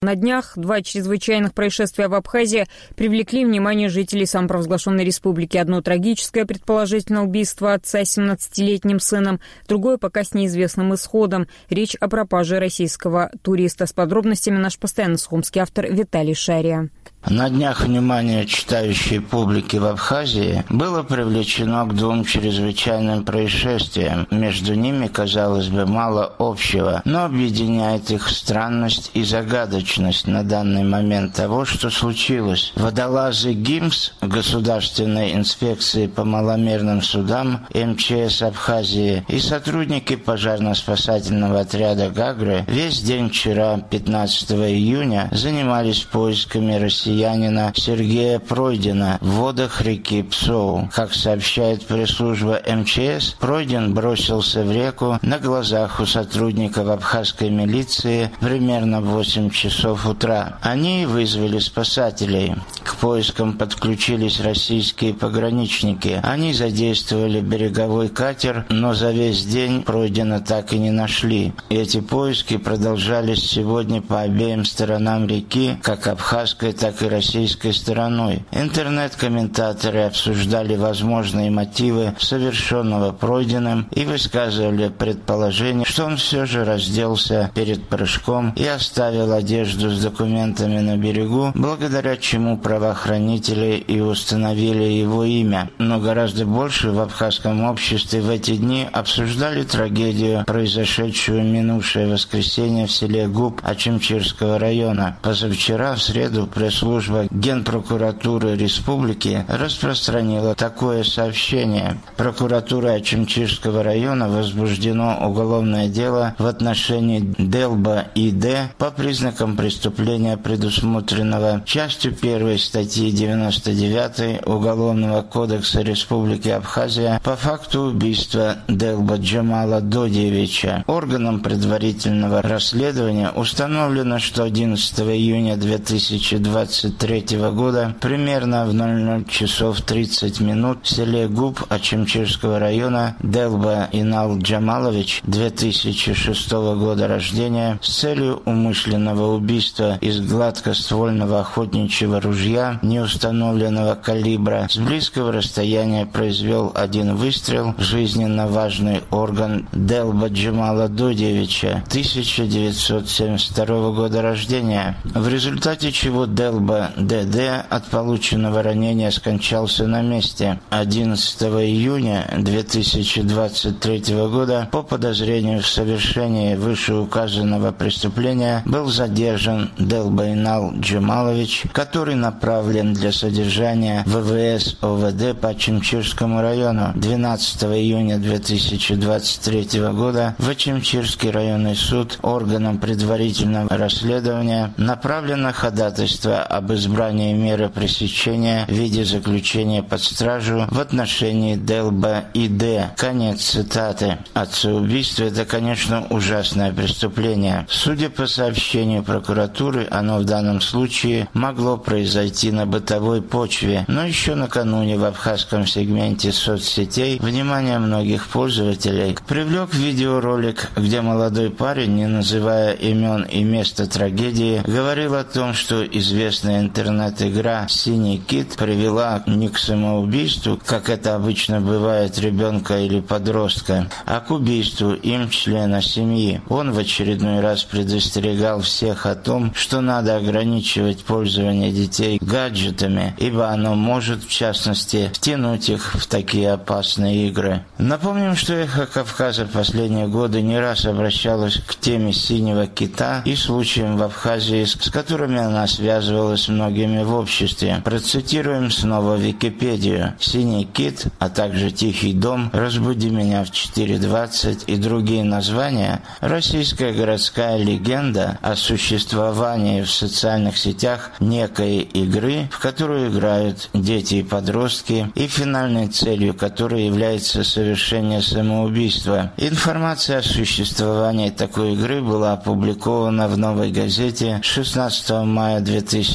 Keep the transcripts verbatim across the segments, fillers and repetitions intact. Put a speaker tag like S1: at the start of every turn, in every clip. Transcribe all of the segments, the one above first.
S1: На днях два чрезвычайных происшествия в Абхазии привлекли внимание жителей самопровозглашенной республики. Одно трагическое, предположительно, убийство отца с семнадцатилетним сыном, другое пока с неизвестным исходом. Речь о пропаже российского туриста. С подробностями наш постоянно сухумский автор Виталий Шария.
S2: На днях внимание читающей публики в Абхазии было привлечено к двум чрезвычайным происшествиям. Между ними, казалось бы, мало общего, но объединяет их странность и загадочность на данный момент того, что случилось. Водолазы ГИМС, Государственной инспекции по маломерным судам, эм че эс Абхазии и сотрудники пожарно-спасательного отряда «Гагры» весь день вчера, пятнадцатого июня, занимались поисками россиян Сергея Пройдина в водах реки Псоу. Как сообщает пресс-служба эм че эс, Пройдин бросился в реку на глазах у сотрудников абхазской милиции примерно в восемь часов утра. Они вызвали спасателей. К поискам подключились российские пограничники. Они задействовали береговой катер, но за весь день Пройдина так и не нашли. Эти поиски продолжались сегодня по обеим сторонам реки, как абхазской, так и российской стороной. Интернет-комментаторы обсуждали возможные мотивы совершенного Пройдиным и высказывали предположение, что он все же разделся перед прыжком и оставил одежду с документами на берегу, благодаря чему правоохранители и установили его имя. Но гораздо больше в абхазском обществе в эти дни обсуждали трагедию, произошедшую минувшее воскресенье в селе Губ Очимчирского района. Позавчера, в среду, пресс-служба Генпрокуратуры Республики распространила такое сообщение. Прокуратурой Очимчирского района возбуждено уголовное дело в отношении Делба И Д по признакам преступления, предусмотренного частью первой статьи девяносто девятой Уголовного кодекса Республики Абхазия по факту убийства Делба Джамала Додиевича. Органом предварительного расследования установлено, что одиннадцатого июня две тысячи двадцать третьего года примерно в ноль ноль часов тридцать минут в селе Губ Очимчирского района Делба Инал Джамалович, две тысячи шестого года рождения, с целью умышленного убийства из гладкоствольного охотничьего ружья неустановленного калибра с близкого расстояния произвел один выстрел в жизненно важный орган Делба Джамала Додиевича, тысяча девятьсот семьдесят второго года рождения, в результате чего Делба Д Д от полученного ранения скончался на месте. одиннадцатого июня две тысячи двадцать третьего года по подозрению в совершении вышеуказанного преступления был задержан Делба Инал Джамалович, который направлен для содержания в вэ вэ эс о вэ дэ по Очимчирскому району. двенадцатого июня две тысячи двадцать третьего года в Очимчирский районный суд органом предварительного расследования направлено ходатайство об избрании меры пресечения в виде заключения под стражу в отношении Делба И Д. Конец цитаты. Отцеубийство – это, конечно, ужасное преступление. Судя по сообщению прокуратуры, оно в данном случае могло произойти на бытовой почве, но еще накануне в абхазском сегменте соцсетей внимание многих пользователей привлек видеоролик, где молодой парень, не называя имен и места трагедии, говорил о том, что известная интернет-игра «Синий кит» привела не к самоубийству, как это обычно бывает ребенка или подростка, а к убийству им члена семьи. Он в очередной раз предостерегал всех о том, что надо ограничивать пользование детей гаджетами, ибо оно может, в частности, втянуть их в такие опасные игры. Напомним, что «Эхо Кавказа» в последние годы не раз обращалось к теме «Синего кита» и случаям в Абхазии, с которыми она связывалась с многими в обществе. Процитируем снова Википедию. «Синий кит», а также «Тихий дом», «Разбуди меня в четыре двадцать» и другие названия – российская городская легенда о существовании в социальных сетях некой игры, в которую играют дети и подростки, и финальной целью которой является совершение самоубийства. Информация о существовании такой игры была опубликована в «Новой газете» шестнадцатого мая две тысячи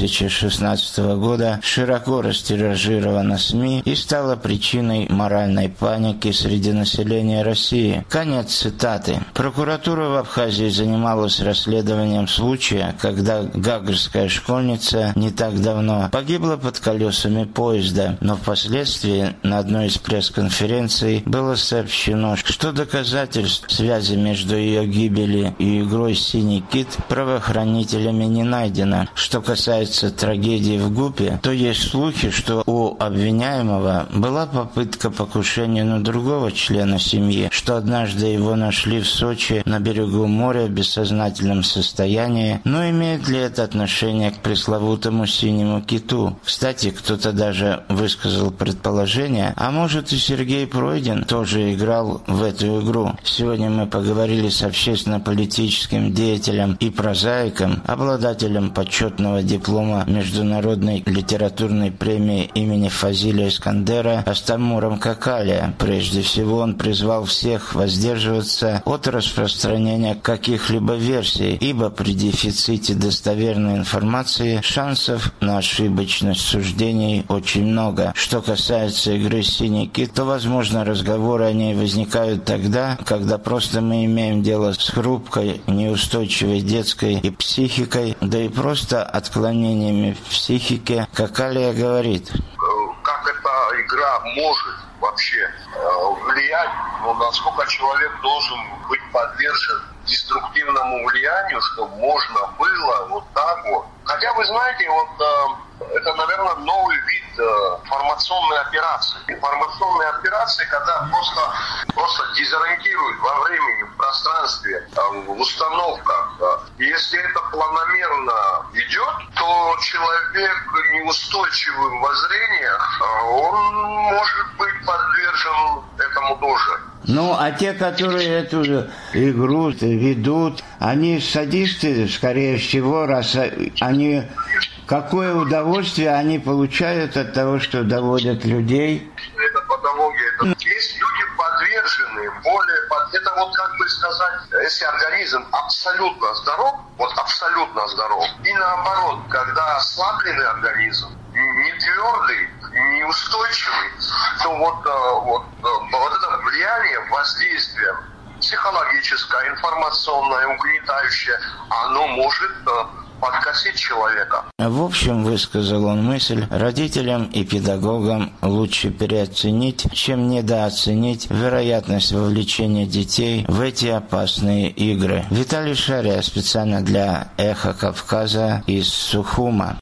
S2: тысячи шестнадцатого года широко растиражирована СМИ и стала причиной моральной паники среди населения России. Конец цитаты. Прокуратура в Абхазии занималась расследованием случая, когда гагрская школьница не так давно погибла под колесами поезда, но впоследствии на одной из пресс-конференций было сообщено, что доказательств связи между ее гибелью и игрой «Синий кит» правоохранителями не найдено. Что касается трагедии в ГУПе, то есть слухи, что у обвиняемого была попытка покушения на другого члена семьи, что однажды его нашли в Сочи на берегу моря в бессознательном состоянии. Но имеет ли это отношение к пресловутому «Синему киту»? Кстати, кто-то даже высказал предположение, а может и Сергей Пройдин тоже играл в эту игру. Сегодня мы поговорили с общественно-политическим деятелем и прозаиком, обладателем почетного диплома Международной литературной премии имени Фазиля Искандера Астамуром Какалия. Прежде всего он призвал всех воздерживаться от распространения каких-либо версий, ибо при дефиците достоверной информации шансов на ошибочность суждений очень много. Что касается игры «Синий кит», то, возможно, разговоры о ней возникают тогда, когда просто мы имеем дело с хрупкой, неустойчивой детской и психикой, да и просто отклонениями в психике. Какалия говорит:
S3: как эта игра может вообще влиять, но насколько человек должен быть подвержен деструктивному влиянию, чтобы можно было вот так вот. Хотя, вы знаете, вот это, наверное, новый вид информационной операции. Информационные операции, когда просто, просто дезориентируют во времени, в пространстве, в установках. И если это планомерно идет, то человек неустойчивый в воззрениях, он может быть подвержен этому тоже.
S2: Ну, а те, которые эту игру ведут, они садисты, скорее всего, раз они... Какое удовольствие они получают от того, что доводят людей?
S3: Это патология. Это... Есть люди подверженные, более... Это вот, как бы сказать, если организм абсолютно здоров, вот абсолютно здоров, и наоборот, когда ослабленный организм, не твердый, неустойчивый, то вот, вот, вот это влияние, воздействие психологическое, информационное, угнетающее, оно может подкосить человека.
S2: В общем, высказал он мысль, родителям и педагогам лучше переоценить, чем недооценить вероятность вовлечения детей в эти опасные игры. Виталий Шария специально для «Эхо Кавказа» из Сухума.